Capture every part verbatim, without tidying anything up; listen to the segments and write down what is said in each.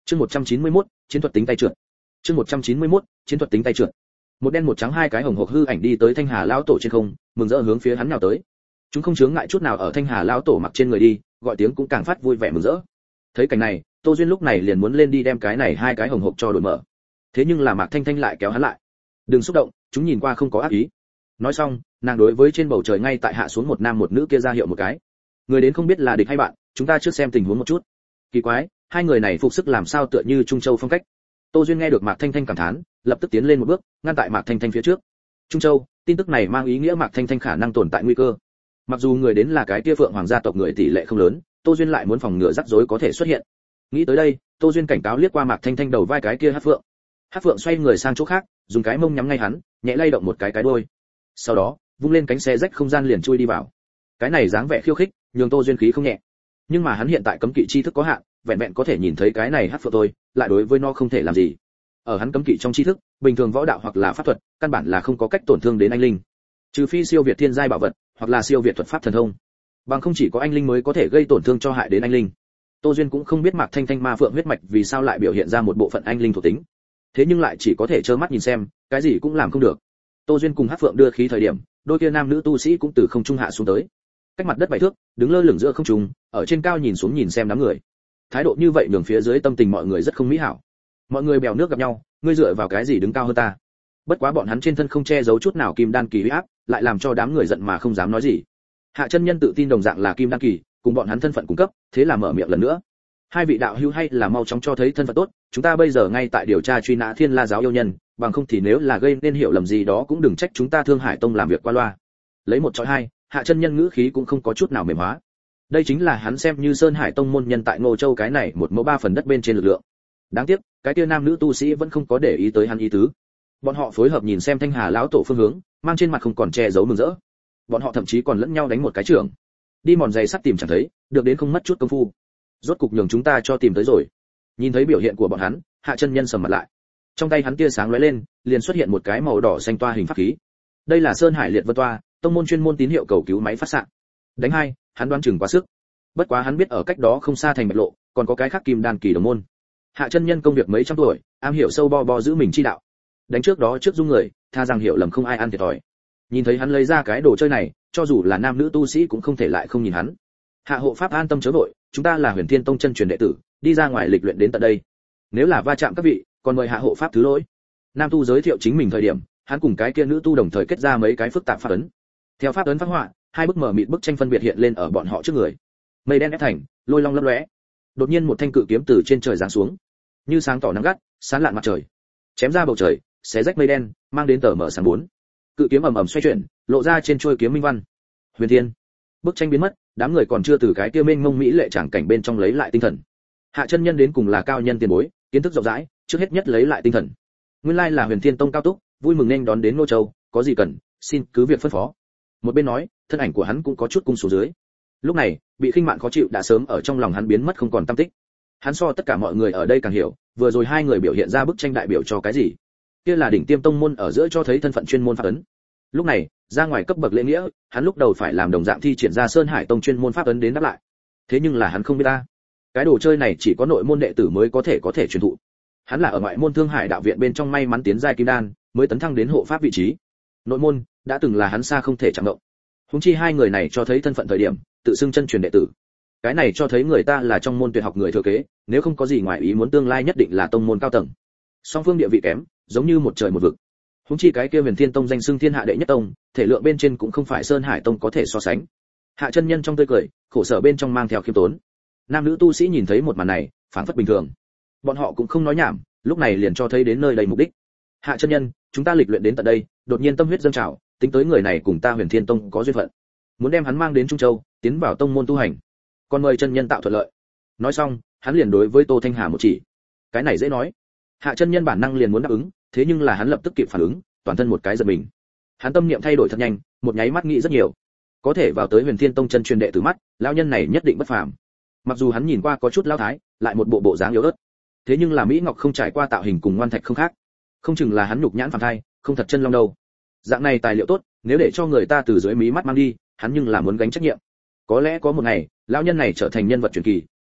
Chương một trăm chín mươi mốt, chiến thuật tính tay trượt. Chương một trăm chín mươi mốt, chiến thuật tính tay trượt. Một đen một trắng hai cái hồng hộc hư ảnh đi tới Thanh Hà lão tổ trên không, mừng rỡ hướng phía hắn nào tới. Chúng không chướng ngại chút nào ở Thanh Hà lão tổ mặc trên người đi, gọi tiếng cũng càng phát vui vẻ mừng rỡ. Thấy cảnh này, Tô Duyên lúc này liền muốn lên đi đem cái này hai cái hồng hộc cho đổi mở. Thế nhưng là Mạc Thanh Thanh lại kéo hắn lại. "Đừng xúc động, chúng nhìn qua không có ác ý." Nói xong, nàng đối với trên bầu trời ngay tại hạ xuống một nam một nữ kia ra hiệu một cái. "Người đến không biết là địch hay bạn, chúng ta trước xem tình huống một chút." Kỳ quái, hai người này phục sức làm sao tựa như Trung Châu phong cách. Tô Duyên nghe được Mạc Thanh Thanh cảm thán, lập tức tiến lên một bước, ngăn tại Mạc Thanh Thanh phía trước. Trung Châu, tin tức này mang ý nghĩa Mạc Thanh Thanh khả năng tồn tại nguy cơ. Mặc dù người đến là cái kia Phượng Hoàng gia tộc người tỷ lệ không lớn, Tô Duyên lại muốn phòng ngừa rắc rối có thể xuất hiện. Nghĩ tới đây, Tô Duyên cảnh cáo liếc qua Mạc Thanh Thanh đầu vai cái kia Hắc Phượng. Hắc Phượng xoay người sang chỗ khác, dùng cái mông nhắm ngay hắn, nhẹ lay động một cái cái đuôi. Sau đó, vung lên cánh xe rách không gian liền chui đi vào. Cái này dáng vẻ khiêu khích, nhường Tô Duyên khí không nhẹ. Nhưng mà hắn hiện tại cấm kỵ chi thức có hạn, vẹn vẹn có thể nhìn thấy cái này Hắc Phượng thôi, lại đối với nó không thể làm gì. Ở hắn cấm kỵ trong tri thức, bình thường võ đạo hoặc là pháp thuật, căn bản là không có cách tổn thương đến anh linh. Trừ phi siêu việt thiên giai bảo vật, hoặc là siêu việt thuật pháp thần thông. Bằng không chỉ có anh linh mới có thể gây tổn thương cho hại đến anh linh. Tô Duyên cũng không biết Mạc Thanh Thanh ma phượng huyết mạch vì sao lại biểu hiện ra một bộ phận anh linh thuộc tính. Thế nhưng lại chỉ có thể trơ mắt nhìn xem, cái gì cũng làm không được. Tô Duyên cùng Hắc Phượng đưa khí thời điểm, đôi kia nam nữ tu sĩ cũng từ không trung hạ xuống tới. Cách mặt đất bảy thước, đứng lơ lửng giữa không trung, ở trên cao nhìn xuống nhìn xem đám người. Thái độ như vậy nhường phía dưới tâm tình mọi người rất không mỹ hảo. Mọi người bèo nước gặp nhau, ngươi dựa vào cái gì đứng cao hơn ta? Bất quá bọn hắn trên thân không che giấu chút nào kim đan kỳ uy áp, lại làm cho đám người giận mà không dám nói gì. Hạ chân nhân tự tin đồng dạng là kim đan kỳ, cùng bọn hắn thân phận cung cấp, thế là mở miệng lần nữa. Hai vị đạo hữu hay là mau chóng cho thấy thân phận tốt, chúng ta bây giờ ngay tại điều tra truy nã Thiên La giáo yêu nhân, bằng không thì nếu là gây nên hiểu lầm gì đó cũng đừng trách chúng ta Thương Hải Tông làm việc qua loa. Lấy một chọi hai, Hạ chân nhân ngữ khí cũng không có chút nào mềm hóa. Đây chính là hắn xem như Sơn Hải Tông môn nhân tại Ngô Châu cái này một mẫu ba phần đất bên trên lực lượng. Đáng tiếc, cái kia nam nữ tu sĩ vẫn không có để ý tới hắn ý tứ. Bọn họ phối hợp nhìn xem Thanh Hà lão tổ phương hướng, mang trên mặt không còn che giấu mừng rỡ. Bọn họ thậm chí còn lẫn nhau đánh một cái trưởng. Đi mòn giày sắt tìm chẳng thấy, được đến không mất chút công phu. Rốt cục nhường chúng ta cho tìm tới rồi. Nhìn thấy biểu hiện của bọn hắn, Hạ chân nhân sầm mặt lại. Trong tay hắn tia sáng lóe lên, liền xuất hiện một cái màu đỏ xanh toa hình pháp khí. Đây là Sơn Hải Liệt Vân toa, tông môn chuyên môn tín hiệu cầu cứu máy phát xạ. Đánh hai, hắn đoán chừng quá sức. Bất quá hắn biết ở cách đó không xa thành Bạch Lộ, còn có cái khác kim đan kỳ đồng môn. Hạ chân nhân công việc mấy trăm tuổi, am hiểu sâu bo bo giữ mình chi đạo. Đánh trước đó trước dung người, tha rằng hiểu lầm không ai ăn thiệt thòi. Nhìn thấy hắn lấy ra cái đồ chơi này, cho dù là nam nữ tu sĩ cũng không thể lại không nhìn hắn. Hạ hộ pháp an tâm chớ vội, chúng ta là Huyền Thiên Tông chân truyền đệ tử, đi ra ngoài lịch luyện đến tận đây. Nếu là va chạm các vị, còn mời hạ hộ pháp thứ lỗi. Nam tu giới thiệu chính mình thời điểm, hắn cùng cái kia nữ tu đồng thời kết ra mấy cái phức tạp pháp ấn. Theo pháp ấn phát họa, hai bức mở mịt bức tranh phân biệt hiện lên ở bọn họ trước người. Mây đen ép thành, lôi long lấp lóe. Đột nhiên một thanh cự kiếm từ trên trời giáng xuống, như sáng tỏ nắng gắt, sáng lạn mặt trời, chém ra bầu trời, xé rách mây đen, mang đến tờ mở sáng bốn. Cự kiếm ầm ầm xoay chuyển, lộ ra trên chuôi kiếm minh văn. Huyền Thiên. Bức tranh biến mất, đám người còn chưa từ cái kia mênh mông mỹ lệ tràng cảnh bên trong lấy lại tinh thần. Hạ chân nhân đến cùng là cao nhân tiền bối, kiến thức rộng rãi, trước hết nhất lấy lại tinh thần. Nguyên lai là Huyền Thiên Tông cao túc, vui mừng nên đón đến Ngô Châu, có gì cần, xin cứ việc phân phó. Một bên nói, thân ảnh của hắn cũng có chút cung xuống dưới. Lúc này, bị khinh mạn khó chịu đã sớm ở trong lòng hắn biến mất không còn tăm tích. Hắn so tất cả mọi người ở đây càng hiểu, vừa rồi hai người biểu hiện ra bức tranh đại biểu cho cái gì. Kia là đỉnh tiêm tông môn ở giữa cho thấy thân phận chuyên môn pháp ấn. Lúc này, ra ngoài cấp bậc lễ nghĩa, hắn lúc đầu phải làm đồng dạng thi triển ra Sơn Hải Tông chuyên môn pháp ấn đến đáp lại. Thế nhưng là hắn không biết ta. Cái đồ chơi này chỉ có nội môn đệ tử mới có thể có thể truyền thụ. Hắn là ở ngoại môn Thương Hải đạo viện bên trong may mắn tiến giai kim đan, mới tấn thăng đến hộ pháp vị trí. Nội môn đã từng là hắn xa không thể chạm động. Huống chi hai người này cho thấy thân phận thời điểm, tự xưng chân truyền đệ tử. Cái này cho thấy người ta là trong môn tuyệt học người thừa kế, nếu không có gì ngoài ý muốn tương lai nhất định là tông môn cao tầng. Song phương địa vị kém, giống như một trời một vực. Huống chi cái kia Huyền Thiên Tông danh xưng thiên hạ đệ nhất tông, thể lượng bên trên cũng không phải Sơn Hải Tông có thể so sánh. Hạ chân nhân trong tươi cười, khổ sở bên trong mang theo khiêm tốn. Nam nữ tu sĩ nhìn thấy một màn này, phảng phất bình thường. Bọn họ cũng không nói nhảm, lúc này liền cho thấy đến nơi đầy mục đích. Hạ chân nhân, chúng ta lịch luyện đến tận đây, đột nhiên tâm huyết dâng trào, tính tới người này cùng ta Huyền Thiên Tông có duyên phận, muốn đem hắn mang đến Trung Châu, tiến vào tông môn tu hành. Còn mời chân nhân tạo thuận lợi. Nói xong, hắn liền đối với Tô Thanh Hà một chỉ. Cái này dễ nói. Hạ chân nhân bản năng liền muốn đáp ứng, thế nhưng là hắn lập tức kịp phản ứng, toàn thân một cái giật mình. Hắn tâm niệm thay đổi thật nhanh, một nháy mắt nghĩ rất nhiều. Có thể vào tới Huyền Thiên Tông chân truyền đệ tử mắt, lão nhân này nhất định bất phàm. Mặc dù hắn nhìn qua có chút lão thái, lại một bộ bộ dáng yếu ớt. Thế nhưng là mỹ ngọc không trải qua tạo hình cùng ngoan thạch không khác. Không chừng là hắn nhục nhãn phàm thai, không thật chân long đâu. Dạng này tài liệu tốt, nếu để cho người ta từ dưới mí mắt mang đi, hắn nhưng là muốn gánh trách nhiệm. Có lẽ có một ngày, lão nhân này trở thành nhân vật truyền kỳ,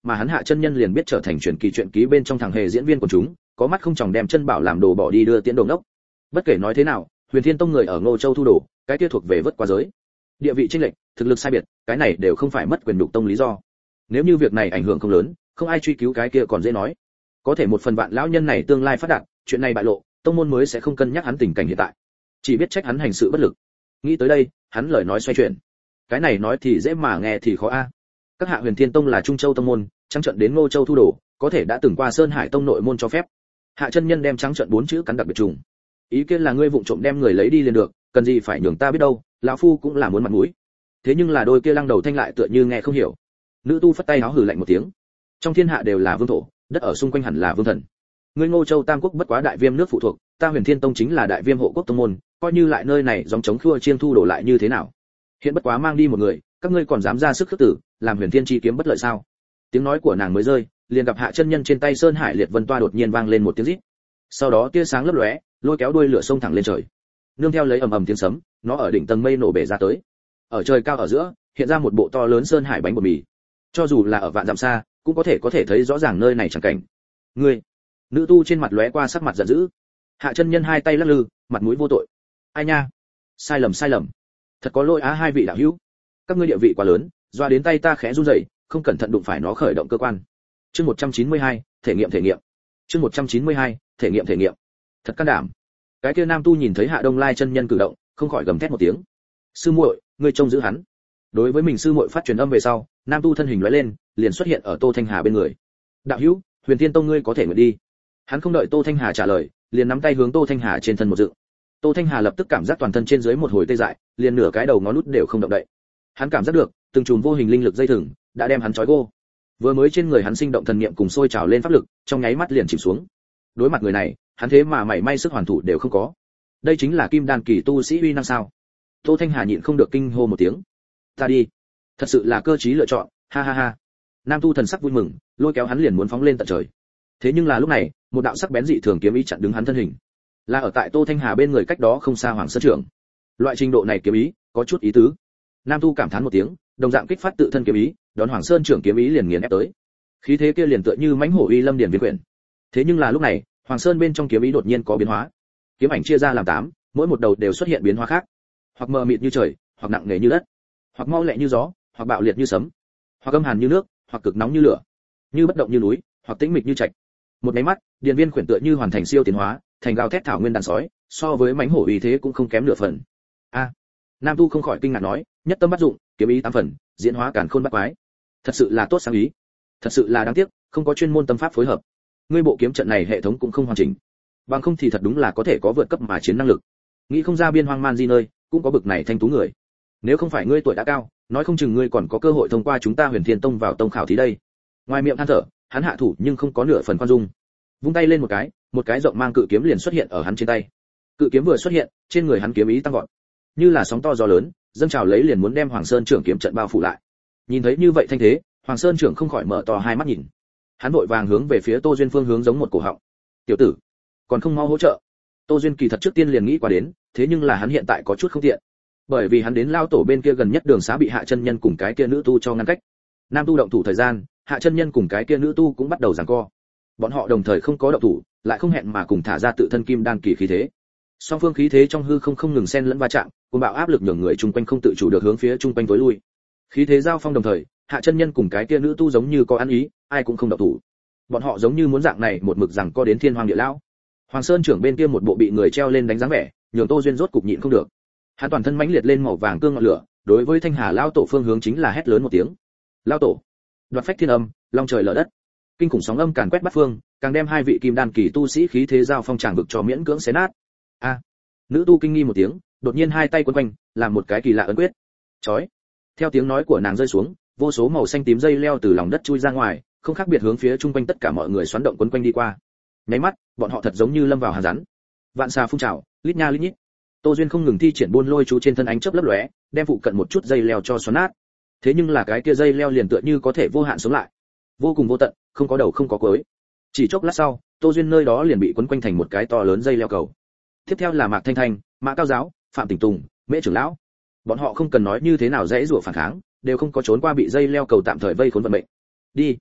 mà hắn Hạ Chân Nhân liền biết trở thành truyền kỳ truyện ký bên trong thằng hề diễn viên của chúng, có mắt không chòng đem chân bảo làm đồ bỏ đi đưa tiễn đồ đốc. Bất kể nói thế nào, Huyền Thiên Tông người ở Ngô Châu thu đồ, cái kia thuộc về vớt qua giới. Địa vị chênh lệch, thực lực sai biệt, cái này đều không phải mất quyền đục tông lý do. Nếu như việc này ảnh hưởng không lớn, không ai truy cứu cái kia còn dễ nói. Có thể một phần vạn lão nhân này tương lai phát đạt, chuyện này bại lộ, tông môn mới sẽ không cân nhắc hắn tình cảnh hiện tại, chỉ biết trách hắn hành sự bất lực. Nghĩ tới đây, hắn lời nói xoay chuyển. Cái này nói thì dễ mà nghe thì khó a. Các hạ Huyền Thiên Tông là Trung Châu tông môn, trắng trận đến Ngô Châu thu đồ, có thể đã từng qua Sơn Hải Tông nội môn cho phép. Hạ Chân Nhân đem trắng trận bốn chữ cắn đặc biệt trùng. Ý kiến là ngươi vụng trộm đem người lấy đi liền được, cần gì phải nhường ta biết đâu, lão phu cũng là muốn mặt mũi. Thế nhưng là đôi kia lăng đầu thanh lại tựa như nghe không hiểu. Nữ tu phất tay áo hừ lạnh một tiếng. Trong thiên hạ đều là vương thổ, đất ở xung quanh hẳn là vương thần. Ngươi Ngô Châu Tam Quốc bất quá đại viêm nước phụ thuộc, ta Huyền Thiên Tông chính là đại viêm hộ quốc tông môn, coi như lại nơi này dòng chống khua chiêng thu đổ lại như thế nào? Hiện bất quá mang đi một người, các ngươi còn dám ra sức khước tử, làm Huyền Thiên chi kiếm bất lợi sao? Tiếng nói của nàng mới rơi, liền gặp Hạ Chân Nhân trên tay Sơn Hải Liệt Vân toa đột nhiên vang lên một tiếng rít. Sau đó tia sáng lấp lóe, lôi kéo đuôi lửa sông thẳng lên trời. Nương theo lấy ầm ầm tiếng sấm, nó ở đỉnh tầng mây nổ bể ra tới. Ở trời cao ở giữa, hiện ra một bộ to lớn sơn hải bánh bột mì. Cho dù là ở vạn dặm xa, cũng có thể có thể thấy rõ ràng nơi này chẳng cảnh. Ngươi, nữ tu trên mặt lóe qua sắc mặt giận dữ. Hạ Chân Nhân hai tay lắc lư, mặt mũi vô tội. Ai nha, sai lầm sai lầm, thật có lỗi á hai vị đạo hữu, các ngươi địa vị quá lớn, doa đến tay ta khẽ run rẩy, không cẩn thận đụng phải nó khởi động cơ quan. Chương một trăm chín mươi hai, thể nghiệm thể nghiệm. Chương một trăm chín mươi hai, thể nghiệm thể nghiệm. Thật can đảm. Cái kia nam tu nhìn thấy Hạ Đông Lai chân nhân cử động, không khỏi gầm thét một tiếng. Sư muội, ngươi trông giữ hắn. Đối với mình sư muội phát truyền âm về sau, nam tu thân hình lóe lên, liền xuất hiện ở Tô Thanh Hà bên người. Đạo hữu, Huyền Thiên Tông ngươi có thể nguyện đi. Hắn không đợi Tô Thanh Hà trả lời, liền nắm tay hướng Tô Thanh Hà trên thân một dựng. Tô Thanh Hà lập tức cảm giác toàn thân trên dưới một hồi tê dại, liền nửa cái đầu ngón út đều không động đậy. Hắn cảm giác được, từng chùm vô hình linh lực dây thừng đã đem hắn trói gô. Vừa mới trên người hắn sinh động thần niệm cùng sôi trào lên pháp lực, trong nháy mắt liền chìm xuống. Đối mặt người này, hắn thế mà mảy may sức hoàn thủ đều không có. Đây chính là kim đan kỳ tu sĩ uy năng sao? Tô Thanh Hà nhịn không được kinh hô một tiếng. Ta đi, thật sự là cơ trí lựa chọn, ha ha ha. Nam tu thần sắc vui mừng, lôi kéo hắn liền muốn phóng lên tận trời. Thế nhưng là lúc này, một đạo sắc bén dị thường kiếm ý chặn đứng hắn thân hình. Là ở tại Tô Thanh Hà bên người cách đó không xa Hoàng Sơn trưởng. Loại trình độ này kiếm ý, có chút ý tứ. Nam tu cảm thán một tiếng, đồng dạng kích phát tự thân kiếm ý, đón Hoàng Sơn trưởng kiếm ý liền nghiền ép tới. Khí thế kia liền tựa như mãnh hổ uy lâm điển viên quyển. Thế nhưng là lúc này, Hoàng Sơn bên trong kiếm ý đột nhiên có biến hóa. Kiếm ảnh chia ra làm tám, mỗi một đầu đều xuất hiện biến hóa khác. Hoặc mờ mịt như trời, hoặc nặng nề như đất, hoặc mau lẹ như gió, hoặc bạo liệt như sấm, hoặc âm hàn như nước, hoặc cực nóng như lửa, như bất động như núi, hoặc tĩnh mịch như trạch. Một cái mắt, điền viên quyển tựa như hoàn thành siêu tiến hóa, thành gào thét thảo nguyên đàn sói, so với mãnh hổ uy thế cũng không kém nửa phần. A, Nam tu không khỏi kinh ngạc nói, nhất tâm bắt dụng, kiếm ý tám phần, diễn hóa càn khôn bắt quái. Thật sự là tốt sáng ý. Thật sự là đáng tiếc, không có chuyên môn tâm pháp phối hợp. Ngươi bộ kiếm trận này hệ thống cũng không hoàn chỉnh. Bằng không thì thật đúng là có thể có vượt cấp mà chiến năng lực. Nghĩ không ra biên hoang man di nơi, cũng có bực này thanh tú người. Nếu không phải ngươi tuổi đã cao, nói không chừng ngươi còn có cơ hội thông qua chúng ta Huyền Thiên Tông vào tông khảo thí đây. Ngoài miệng than thở, hắn hạ thủ nhưng không có nửa phần khoan dung. Vung tay lên một cái, một cái rộng mang cự kiếm liền xuất hiện ở hắn trên tay. Cự kiếm vừa xuất hiện, trên người hắn kiếm ý tăng vọt, như là sóng to gió lớn, dâng trào lấy liền muốn đem Hoàng Sơn trưởng kiếm trận bao phủ lại. Nhìn thấy như vậy thanh thế, Hoàng Sơn trưởng không khỏi mở to hai mắt nhìn. Hắn vội vàng hướng về phía Tô Duyên phương hướng giống một cổ họng. "Tiểu tử, còn không mau hỗ trợ." Tô Duyên kỳ thật trước tiên liền nghĩ qua đến, thế nhưng là hắn hiện tại có chút không tiện. Bởi vì hắn đến lao tổ bên kia gần nhất đường xá bị Hạ Chân Nhân cùng cái kia nữ tu cho ngăn cách. Nam tu động thủ thời gian, Hạ Chân Nhân cùng cái kia nữ tu cũng bắt đầu giằng co. Bọn họ đồng thời không có động thủ, lại không hẹn mà cùng thả ra tự thân kim đan kỳ khí thế. Song phương khí thế trong hư không không ngừng xen lẫn va chạm, cuồng bạo áp lực nhường người chung quanh không tự chủ được hướng phía chung quanh tối lui. Khí thế giao phong đồng thời, Hạ Chân Nhân cùng cái kia nữ tu giống như có ăn ý, ai cũng không động thủ. Bọn họ giống như muốn dạng này một mực rằng co đến thiên hoàng địa lão. Hoàng Sơn trưởng bên kia một bộ bị người treo lên đánh dáng vẻ, nhường Tô Duyên rốt cục nhịn không được. Hắn toàn thân mãnh liệt lên màu vàng cương ngọn lửa, đối với Thanh Hà lão tổ phương hướng chính là hét lớn một tiếng. "Lão tổ!" Đoạt phách thiên âm, long trời lở đất. Kinh khủng sóng âm càn quét bát phương, càng đem hai vị kim đan kỳ tu sĩ khí thế giao phong tràng vực cho miễn cưỡng xé nát. A! Nữ tu kinh nghi một tiếng, đột nhiên hai tay quấn quanh, làm một cái kỳ lạ ấn quyết. Chói! Theo tiếng nói của nàng rơi xuống, vô số màu xanh tím dây leo từ lòng đất chui ra ngoài, không khác biệt hướng phía chung quanh tất cả mọi người xoắn động quấn quanh đi qua. Nháy mắt, bọn họ thật giống như lâm vào hàn rắn. Vạn xà phun trào, lít nha lít nhít. Tô Duyên không ngừng thi triển buôn lôi chú trên thân ánh chớp lấp lóe, đem phụ cận một chút dây leo cho xoắn nát. Thế nhưng là cái kia dây leo liền tựa như có thể vô hạn sống lại, vô cùng vô tận, không có đầu không có cuối. Chỉ chốc lát sau, Tô Duyên nơi đó liền bị quấn quanh thành một cái to lớn dây leo cầu. Tiếp theo là Mạc Thanh Thanh, Mã Cao Giáo, Phạm Tỉnh Tùng, Mễ trưởng lão. Bọn họ không cần nói như thế nào dễ dụa phản kháng, đều không có trốn qua bị dây leo cầu tạm thời vây khốn vận mệnh. Đi.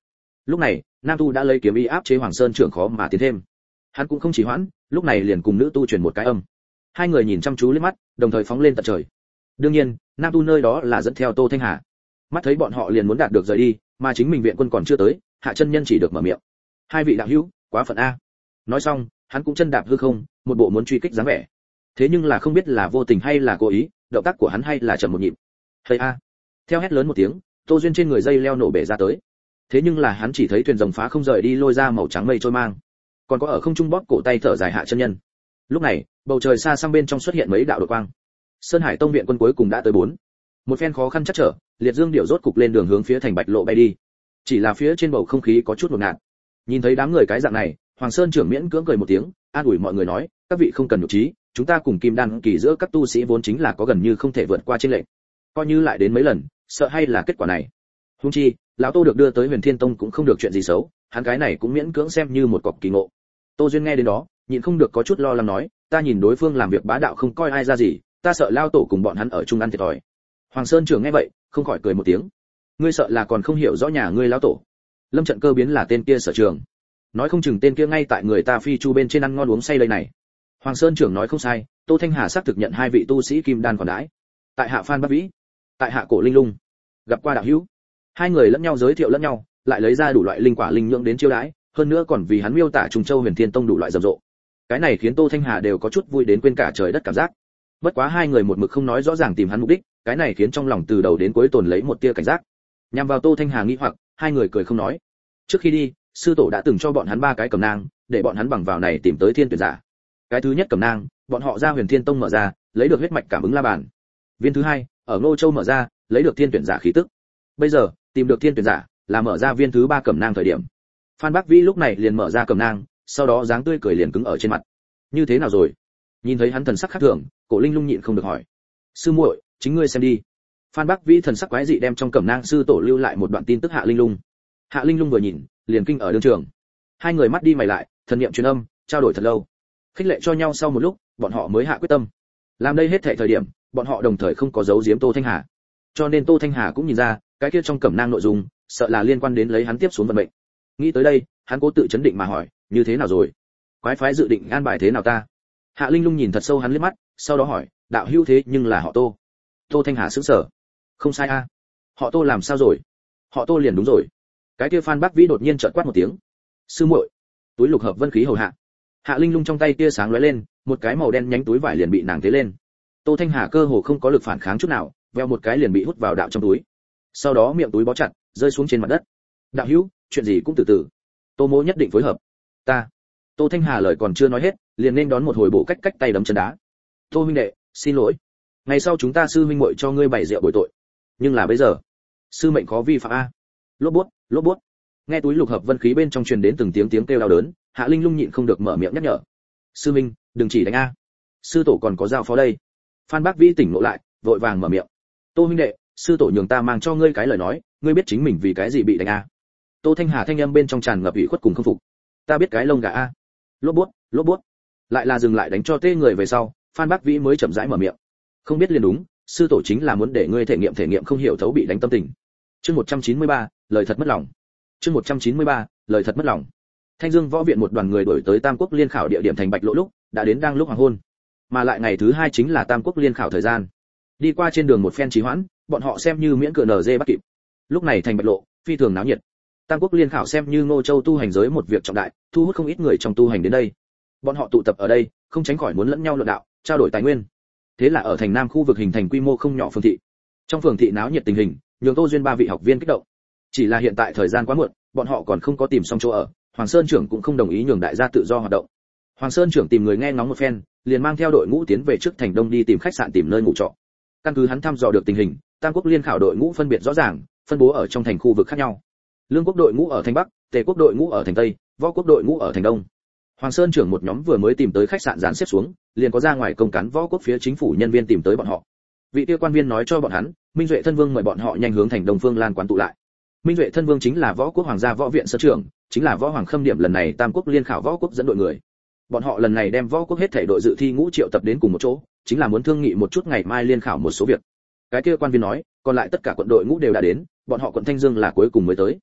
Lúc này, nam tu đã lấy kiếm ý áp chế Hoàng Sơn trưởng khó mà tiến thêm. Hắn cũng không chỉ hoãn, lúc này liền cùng nữ tu truyền một cái âm. Hai người nhìn chăm chú lên mắt, đồng thời phóng lên tận trời. Đương nhiên, nam tu nơi đó là dẫn theo Tô Thanh Hà. Mắt thấy bọn họ liền muốn đạt được rời đi, mà chính mình viện quân còn chưa tới, Hạ chân nhân chỉ được mở miệng. Hai vị đạo hữu, quá phận a. Nói xong, hắn cũng chân đạp hư không, một bộ muốn truy kích dáng vẻ. Thế nhưng là không biết là vô tình hay là cố ý, động tác của hắn hay là chậm một nhịp. Hay a. Theo hét lớn một tiếng, Tô Duyên trên người dây leo nổ bể ra tới. Thế nhưng là hắn chỉ thấy thuyền rồng phá không rời đi lôi ra màu trắng mây trôi mang. Còn có ở không trung bóp cổ tay thở dài Hạ chân nhân. Lúc này, bầu trời xa xăm bên trong xuất hiện mấy đạo đột quang. Sơn Hải Tông viện quân cuối cùng đã tới bốn. Một phen khó khăn chắc trở, Liệt Dương điểu rốt cục lên đường hướng phía thành Bạch Lộ bay đi. Chỉ là phía trên bầu không khí có chút hỗn loạn. Nhìn thấy đám người cái dạng này, Hoàng Sơn trưởng miễn cưỡng cười một tiếng, an ủi mọi người nói, các vị không cần nhục trí, chúng ta cùng Kim Đan kỳ giữa các tu sĩ vốn chính là có gần như không thể vượt qua trên lệnh. Coi như lại đến mấy lần, sợ hay là kết quả này. Huống chi, lão Tô được đưa tới Huyền Thiên Tông cũng không được chuyện gì xấu, hắn cái này cũng miễn cưỡng xem như một cọc kỳ ngộ. Tô Duyên nghe đến đó, nhịn không được có chút lo lắng nói, ta nhìn đối phương làm việc bá đạo không coi ai ra gì, ta sợ lao tổ cùng bọn hắn ở chung ăn thiệt thòi. Hoàng Sơn trưởng nghe vậy, không khỏi cười một tiếng. Ngươi sợ là còn không hiểu rõ nhà ngươi lão tổ. Lâm Trận Cơ biến là tên kia sở trường. Nói không chừng tên kia ngay tại người ta phi chu bên trên ăn ngon uống say đây này. Hoàng Sơn trưởng nói không sai, Tô Thanh Hà xác thực nhận hai vị tu sĩ kim đan còn đãi. Tại hạ Phan Bắc Vĩ, tại hạ Cổ Linh Lung. Gặp qua đạo hữu. Hai người lẫn nhau giới thiệu lẫn nhau, lại lấy ra đủ loại linh quả linh nhưỡng đến chiêu đãi, hơn nữa còn vì hắn miêu tả Trùng Châu Huyền Thiên Tông đủ loại rầm rộ. Cái này khiến Tô Thanh Hà đều có chút vui đến quên cả trời đất cảm giác. Bất quá hai người một mực không nói rõ ràng tìm hắn mục đích, cái này khiến trong lòng từ đầu đến cuối tồn lấy một tia cảnh giác. Nhằm vào Tô Thanh Hà nghi hoặc, hai người cười không nói. Trước khi đi, sư tổ đã từng cho bọn hắn ba cái cẩm nang, để bọn hắn bằng vào này tìm tới thiên tuyển giả. Cái thứ nhất cẩm nang, bọn họ ra Huyền Thiên Tông mở ra, lấy được huyết mạch cảm ứng la bàn. Viên thứ hai, ở Ngô Châu mở ra, lấy được thiên tuyển giả khí tức. Bây giờ, tìm được thiên tuyển giả, là mở ra viên thứ ba cẩm nang thời điểm. Phan Bắc Vĩ lúc này liền mở ra cẩm nang, sau đó dáng tươi cười liền cứng ở trên mặt. Như thế nào rồi? Nhìn thấy hắn thần sắc khác thường, Cổ Linh Lung nhịn không được hỏi. Sư muội, chính ngươi xem đi. Phan Bắc Vĩ thần sắc quái dị đem trong cẩm nang sư tổ lưu lại một đoạn tin tức Hạ Linh Lung. Hạ Linh Lung vừa nhìn, liền kinh ở đường trường. Hai người mắt đi mày lại, thần niệm truyền âm, trao đổi thật lâu. Khích lệ cho nhau sau một lúc, bọn họ mới hạ quyết tâm. Làm đây hết thảy thời điểm, bọn họ đồng thời không có giấu giếm Tô Thanh Hà. Cho nên Tô Thanh Hà cũng nhìn ra, cái kia trong cẩm nang nội dung, sợ là liên quan đến lấy hắn tiếp xuống vận mệnh. Nghĩ tới đây, hắn cố tự chấn định mà hỏi, như thế nào rồi? Quái phái dự định an bài thế nào ta? Hạ Linh Lung nhìn thật sâu hắn liếc mắt, sau đó hỏi, đạo hữu thế nhưng là họ Tô. Tô Thanh Hà sững sờ. Không sai a. Họ Tô làm sao rồi? Họ Tô liền đúng rồi. Cái kia Phan Bắc Vĩ đột nhiên chợt quát một tiếng. Sư muội. Túi lục hợp vân khí hầu hạ. Hạ Linh Lung trong tay tia sáng lóe lên, một cái màu đen nhánh túi vải liền bị nàng thế lên. Tô Thanh Hà cơ hồ không có lực phản kháng chút nào, veo một cái liền bị hút vào đạo trong túi. Sau đó miệng túi bó chặt, rơi xuống trên mặt đất. Đạo hữu, chuyện gì cũng từ từ. Tô Mỗ nhất định phối hợp. Ta. Tô Thanh Hà lời còn chưa nói hết, liền nên đón một hồi bộ cách cách tay đấm chân đá. Tô huynh đệ, xin lỗi. Ngày sau chúng ta sư huynh muội cho ngươi bày rượu bồi tội. Nhưng là bây giờ, sư mệnh khó vi phạm a. Lốp bút, lốp bút. Nghe túi lục hợp vân khí bên trong truyền đến từng tiếng tiếng kêu đau đớn, Hạ Linh Lung nhịn không được mở miệng nhắc nhở. Sư minh, đừng chỉ đánh a. Sư tổ còn có giao phó đây. Phan Bắc Vĩ tỉnh ngộ lại, vội vàng mở miệng. Tô huynh đệ, sư tổ nhường ta mang cho ngươi cái lời nói, ngươi biết chính mình vì cái gì bị đánh a? Tô Thanh Hà thanh âm bên trong tràn ngập ủy khuất cùng không phục. Ta biết cái lông gà a. Lốp bút, lốp bút. Lại là dừng lại đánh cho tê người về sau, Phan Bắc Vĩ mới chậm rãi mở miệng. Không biết liền đúng, sư tổ chính là muốn để ngươi thể nghiệm thể nghiệm không hiểu thấu bị đánh tâm tình. Chương một trăm chín mươi ba, lời thật mất lòng. Chương một trăm chín mươi ba, lời thật mất lòng. Thanh Dương võ viện một đoàn người đổi tới Tam Quốc liên khảo địa điểm thành Bạch Lộ lúc, đã đến đang lúc hoàng hôn. Mà lại ngày thứ hai chính là Tam Quốc liên khảo thời gian. Đi qua trên đường một phen trì hoãn, bọn họ xem như miễn cửa nở dê bắt kịp. Lúc này thành Bạch Lộ, phi thường náo nhiệt. Tam Quốc liên khảo xem như Ngô Châu tu hành giới một việc trọng đại, thu hút không ít người trong tu hành đến đây. Bọn họ tụ tập ở đây, không tránh khỏi muốn lẫn nhau luận đạo, trao đổi tài nguyên. Thế là ở thành Nam khu vực hình thành quy mô không nhỏ phường thị. Trong phường thị náo nhiệt tình hình, nhường Tô Duyên ba vị học viên kích động. Chỉ là hiện tại thời gian quá muộn, bọn họ còn không có tìm xong chỗ ở, Hoàng Sơn trưởng cũng không đồng ý nhường đại gia tự do hoạt động. Hoàng Sơn trưởng tìm người nghe ngóng một phen, liền mang theo đội ngũ tiến về trước thành Đông đi tìm khách sạn tìm nơi ngủ trọ. Căn cứ hắn thăm dò được tình hình, Tam Quốc liên khảo đội ngũ phân biệt rõ ràng, phân bố ở trong thành khu vực khác nhau. Lương quốc đội ngũ ở thành Bắc, Tề quốc đội ngũ ở thành Tây, Võ quốc đội ngũ ở thành Đông. Hoàng Sơn trưởng một nhóm vừa mới tìm tới khách sạn dàn xếp xuống, liền có ra ngoài công cán Võ quốc phía chính phủ nhân viên tìm tới bọn họ. Vị kia quan viên nói cho bọn hắn, Minh Duệ thân vương mời bọn họ nhanh hướng thành Đông Phương Lan quán tụ lại. Minh Duệ thân vương chính là Võ quốc hoàng gia võ viện sở trưởng, chính là Võ Hoàng Khâm Điểm lần này Tam Quốc liên khảo Võ quốc dẫn đội người. Bọn họ lần này đem Võ quốc hết thảy đội dự thi ngũ triệu tập đến cùng một chỗ, chính là muốn thương nghị một chút ngày mai liên khảo một số việc. Cái kia quan viên nói, còn lại tất cả quận đội ngũ đều đã đến, bọn họ quận Thanh Dương là cuối cùng mới tới.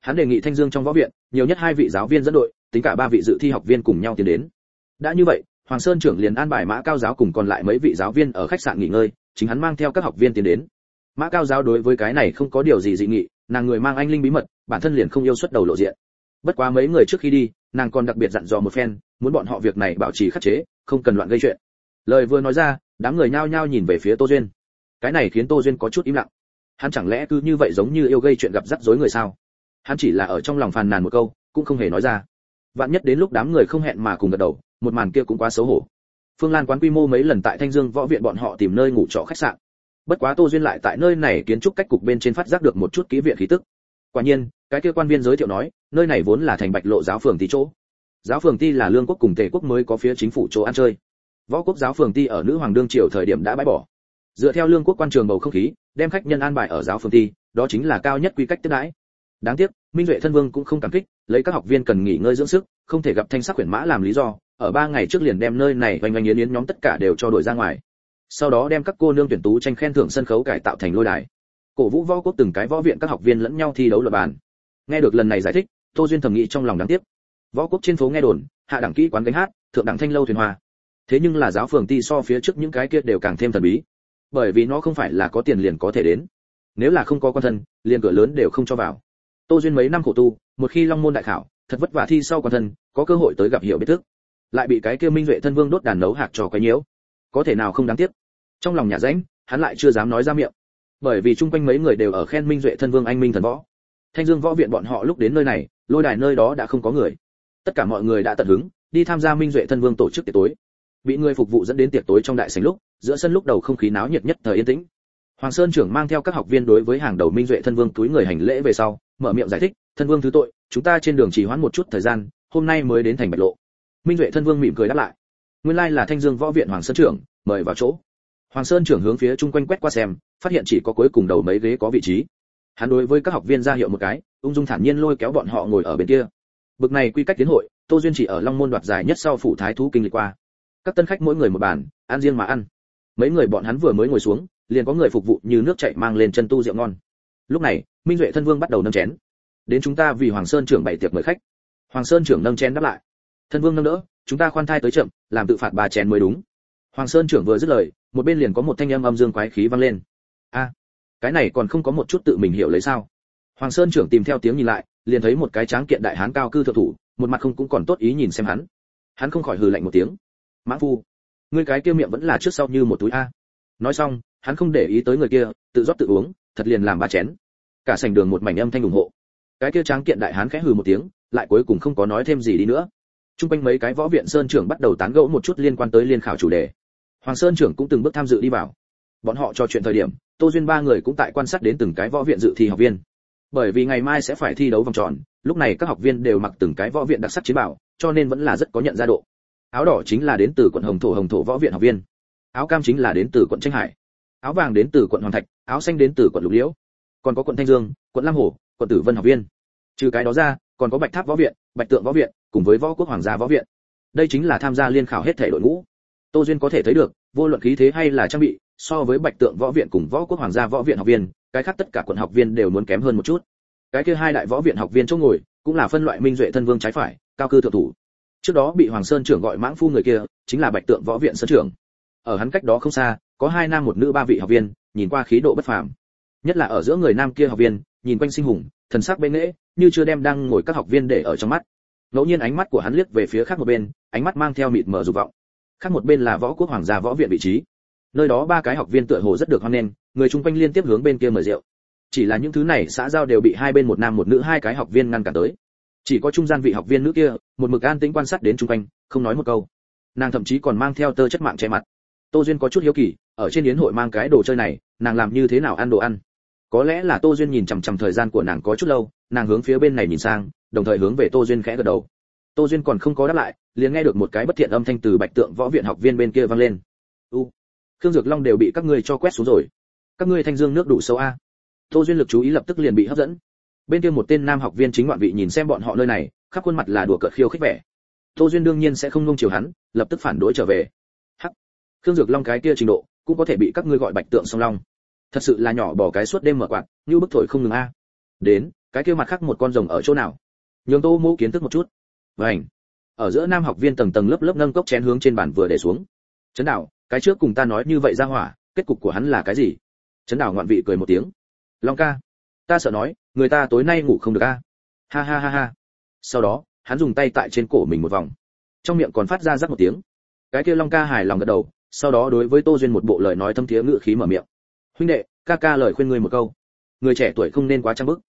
Hắn đề nghị Thanh Dương trong võ viện, nhiều nhất hai vị giáo viên dẫn đội, tính cả ba vị dự thi học viên cùng nhau tiến đến. Đã như vậy, Hoàng Sơn trưởng liền an bài Mã Cao giáo cùng còn lại mấy vị giáo viên ở khách sạn nghỉ ngơi, chính hắn mang theo các học viên tiến đến. Mã Cao giáo đối với cái này không có điều gì dị nghị, nàng người mang anh linh bí mật, bản thân liền không yêu xuất đầu lộ diện. Bất quá mấy người trước khi đi, nàng còn đặc biệt dặn dò một phen, muốn bọn họ việc này bảo trì khắc chế, không cần loạn gây chuyện. Lời vừa nói ra, đám người nhao nhao nhìn về phía Tô Duyên. Cái này khiến Tô Duyên có chút im lặng. Hắn chẳng lẽ cứ như vậy giống như yêu gây chuyện gặp rắc rối người sao? Hắn chỉ là ở trong lòng phàn nàn một câu, cũng không hề nói ra. Vạn nhất đến lúc đám người không hẹn mà cùng gật đầu, một màn kia cũng quá xấu hổ. Phương Lan quán quy mô mấy lần tại Thanh Dương võ viện bọn họ tìm nơi ngủ trọ khách sạn. Bất quá Tô Duyên lại tại nơi này kiến trúc cách cục bên trên phát giác được một chút ký viện khí tức. Quả nhiên, cái kia quan viên giới thiệu nói, nơi này vốn là thành Bạch Lộ giáo phường tí chỗ. Giáo phường ty là Lương quốc cùng Tề quốc mới có phía chính phủ chỗ ăn chơi. Võ quốc giáo phường ty ở nữ hoàng đương triều thời điểm đã bãi bỏ. Dựa theo Lương quốc quan trường bầu không khí, đem khách nhân an bài ở giáo phường ty, đó chính là cao nhất quy cách tiếp đãi. Đáng tiếc, Minh Duệ thân vương cũng không cảm kích, lấy các học viên cần nghỉ ngơi dưỡng sức, không thể gặp thanh sắc huyền mã làm lý do, ở ba ngày trước liền đem nơi này oanh oanh yến yến nhóm tất cả đều cho đuổi ra ngoài. Sau đó đem các cô nương tuyển tú tranh khen thưởng sân khấu cải tạo thành lôi đài. Cổ vũ võ quốc từng cái võ viện các học viên lẫn nhau thi đấu luận bàn. Nghe được lần này giải thích, Tô Duyên thầm nghĩ trong lòng đáng tiếc. Võ quốc trên phố nghe đồn, hạ đẳng kỹ quán gánh hát, thượng đẳng thanh lâu thuyền hoa. Thế nhưng là giáo phường ty so phía trước những cái kia đều càng thêm thần bí. Bởi vì nó không phải là có tiền liền có thể đến. Nếu là không có quan thân, liền cửa lớn đều không cho vào. Tô Duyên mấy năm khổ tu, một khi Long môn đại khảo, thật vất vả thi sau quan thân, có cơ hội tới gặp hiểu biết thức. Lại bị cái kia Minh Duệ thân vương đốt đàn nấu hạc trò quấy nhiễu. Có thể nào không đáng tiếc. Trong lòng nhà rãnh, hắn lại chưa dám nói ra miệng. Bởi vì chung quanh mấy người đều ở khen Minh Duệ thân vương anh minh thần võ. Thanh Dương võ viện bọn họ lúc đến nơi này, lôi đài nơi đó đã không có người. Tất cả mọi người đã tận hứng, đi tham gia Minh Duệ thân vương tổ chức tiệc tối. Bị người phục vụ dẫn đến tiệc tối trong đại sảnh lúc, giữa sân lúc đầu không khí náo nhiệt nhất thời yên tĩnh. Hoàng Sơn trưởng mang theo các học viên đối với hàng đầu Minh Duệ thân vương túi người hành lễ về sau, mở miệng giải thích, thân vương thứ tội, chúng ta trên đường trì hoãn một chút thời gian, hôm nay mới đến thành Bạch Lộ. Minh Duệ thân vương mỉm cười đáp lại, nguyên lai là Thanh Dương võ viện Hoàng Sơn trưởng, mời vào chỗ. Hoàng Sơn trưởng hướng phía chung quanh quét qua xem, phát hiện chỉ có cuối cùng đầu mấy ghế có vị trí. Hắn đối với các học viên ra hiệu một cái, ung dung thản nhiên lôi kéo bọn họ ngồi ở bên kia. Bực này quy cách tiến hội, Tô Duyên chỉ ở Long môn đoạt giải nhất sau phủ thái thú kinh lịch qua. Các tân khách mỗi người một bàn, ăn riêng mà ăn. Mấy người bọn hắn vừa mới ngồi xuống, liền có người phục vụ như nước chảy mang lên chân tu rượu ngon. Lúc này, Minh Duệ thân vương bắt đầu nâng chén. Đến chúng ta vì Hoàng Sơn trưởng bày tiệc mời khách. Hoàng Sơn trưởng nâng chén đáp lại. Thân vương nâng đỡ, chúng ta khoan thai tới chậm, làm tự phạt ba chén mới đúng. Hoàng Sơn trưởng vừa dứt lời, một bên liền có một thanh âm âm dương quái khí vang lên. A, cái này còn không có một chút tự mình hiểu lấy sao? Hoàng Sơn trưởng tìm theo tiếng nhìn lại, liền thấy một cái tráng kiện đại hán cao cư thượng thủ, một mặt không cũng còn tốt ý nhìn xem hắn. Hắn không khỏi hừ lạnh một tiếng. Mã phu, ngươi cái kia miệng vẫn là trước sau như một túi a. Nói xong, hắn không để ý tới người kia, tự rót tự uống, thật liền làm ba chén. Cả sảnh đường một mảnh âm thanh ủng hộ. Cái kia tráng kiện đại hán khẽ hừ một tiếng, lại cuối cùng không có nói thêm gì đi nữa. Trung quanh mấy cái võ viện sơn trưởng bắt đầu tán gẫu một chút liên quan tới liên khảo chủ đề. Hoàng Sơn trưởng cũng từng bước tham dự đi vào. Bọn họ trò chuyện thời điểm, Tô Duyên ba người cũng tại quan sát đến từng cái võ viện dự thi học viên. Bởi vì ngày mai sẽ phải thi đấu vòng tròn, lúc này các học viên đều mặc từng cái võ viện đặc sắc chiến bào, cho nên vẫn là rất có nhận ra độ. Áo đỏ chính là đến từ quận Hồng Thổ Hồng Thổ võ viện học viên. Áo cam chính là đến từ quận Tranh Hải. Áo vàng đến từ quận Hoàng Thạch, áo xanh đến từ quận Lục Liễu. Còn có quận Thanh Dương, quận Lam Hồ, quận Tử Vân học viên. Trừ cái đó ra, còn có Bạch Tháp võ viện, Bạch Tượng võ viện, cùng với Võ Quốc Hoàng gia võ viện. Đây chính là tham gia liên khảo hết thể đội ngũ. Tô Duyên có thể thấy được, vô luận khí thế hay là trang bị, so với Bạch Tượng võ viện cùng Võ Quốc Hoàng gia võ viện học viên, cái khác tất cả quận học viên đều muốn kém hơn một chút. Cái kia hai đại võ viện học viên chỗ ngồi, cũng là phân loại Minh Duệ thân vương trái phải, cao cư thượng thủ. Trước đó bị Hoàng Sơn trưởng gọi mãng phu người kia, chính là Bạch Tượng võ viện sơn trưởng. Ở hắn cách đó không xa, có hai nam một nữ ba vị học viên, nhìn qua khí độ bất phàm. Nhất là ở giữa người nam kia học viên, nhìn quanh sinh hùng, thần sắc bệ nghệ, như chưa đem đang ngồi các học viên để ở trong mắt. Ngẫu nhiên ánh mắt của hắn liếc về phía khác một bên, ánh mắt mang theo mịt mờ dục vọng. Khác một bên là Võ Quốc Hoàng gia võ viện vị trí. Nơi đó ba cái học viên tựa hồ rất được hoan nghênh, người chung quanh liên tiếp hướng bên kia mời rượu. Chỉ là những thứ này xã giao đều bị hai bên một nam một nữ hai cái học viên ngăn cản tới. Chỉ có trung gian vị học viên nữ kia, một mực an tĩnh quan sát đến chung quanh, không nói một câu. Nàng thậm chí còn mang theo tơ chất mạng che mặt. Tô Duyên có chút hiếu kỳ, ở trên yến hội mang cái đồ chơi này, nàng làm như thế nào ăn đồ ăn? Có lẽ là Tô Duyên nhìn chằm chằm thời gian của nàng có chút lâu, nàng hướng phía bên này nhìn sang, đồng thời hướng về Tô Duyên khẽ gật đầu. Tô Duyên còn không có đáp lại, liền nghe được một cái bất thiện âm thanh từ Bạch Tượng võ viện học viên bên kia vang lên. "U, Khương Dược Long đều bị các ngươi cho quét xuống rồi. Các ngươi Thanh Dương nước đủ sâu a?" Tô Duyên lực chú ý lập tức liền bị hấp dẫn. Bên kia một tên nam học viên chính ngoạn vị nhìn xem bọn họ nơi này, khắp khuôn mặt là đùa cợt khiêu khích vẻ. Tô Duyên đương nhiên sẽ không nuông chiều hắn, lập tức phản đối trở về. "Hắc, Khương Dược Long cái kia trình độ, cũng có thể bị các ngươi gọi Bạch Tượng song long. Thật sự là nhỏ bỏ cái suốt đêm mở quạt, như bức thổi không ngừng a. Đến, cái kia mặt khác một con rồng ở chỗ nào? Nhường Tô Mỗ kiến thức một chút. Vành. Ở giữa nam học viên tầng tầng lớp lớp nâng cốc chén hướng trên bàn vừa để xuống. Trấn Đảo, cái trước cùng ta nói như vậy ra hỏa, kết cục của hắn là cái gì? Trấn Đảo ngoạn vị cười một tiếng. Long ca, ta sợ nói, người ta tối nay ngủ không được a. Ha ha ha ha. Sau đó, hắn dùng tay tại trên cổ mình một vòng, trong miệng còn phát ra rắc một tiếng. Cái kia Long ca hài lòng gật đầu, sau đó đối với Tô Duyên một bộ lời nói thâm thiế ngữ khí mở miệng. Huynh đệ, ca ca lời khuyên ngươi một câu, người trẻ tuổi không nên quá trang bức.